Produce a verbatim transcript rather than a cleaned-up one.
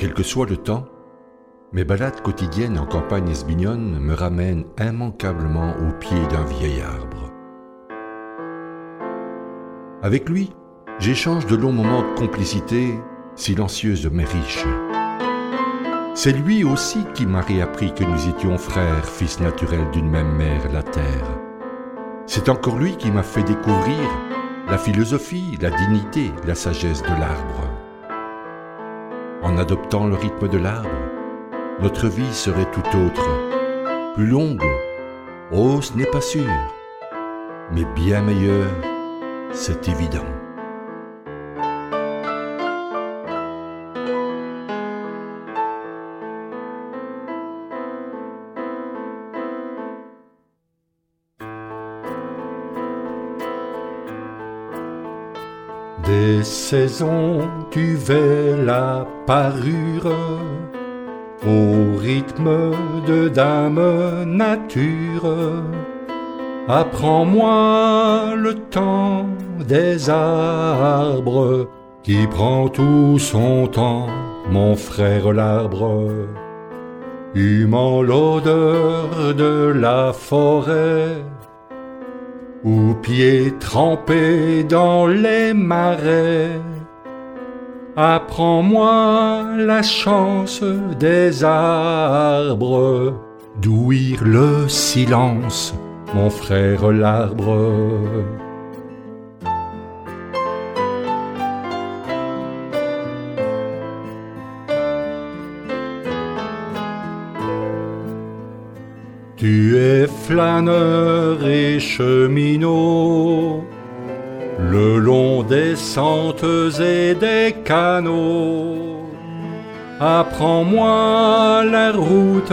Quel que soit le temps, mes balades quotidiennes en campagne esbignonne me ramènent immanquablement au pied d'un vieil arbre. Avec lui, j'échange de longs moments de complicité, silencieuse mais riche. C'est lui aussi qui m'a réappris que nous étions frères, fils naturels d'une même mère, la terre. C'est encore lui qui m'a fait découvrir la philosophie, la dignité, la sagesse de l'arbre. En adoptant le rythme de l'arbre, notre vie serait tout autre, plus longue, oh ce n'est pas sûr, mais bien meilleure, c'est évident. Des saisons duvet la parure, au rythme de dame nature. Apprends-moi le temps des arbres, qui prend tout son temps, mon frère l'arbre. Humant l'odeur de la forêt, ou pieds trempés dans les marais. Apprends-moi la chance des arbres, d'ouïr le silence, mon frère l'arbre. Tu es flâneur et cheminot, le long des sentes et des canaux. Apprends-moi la route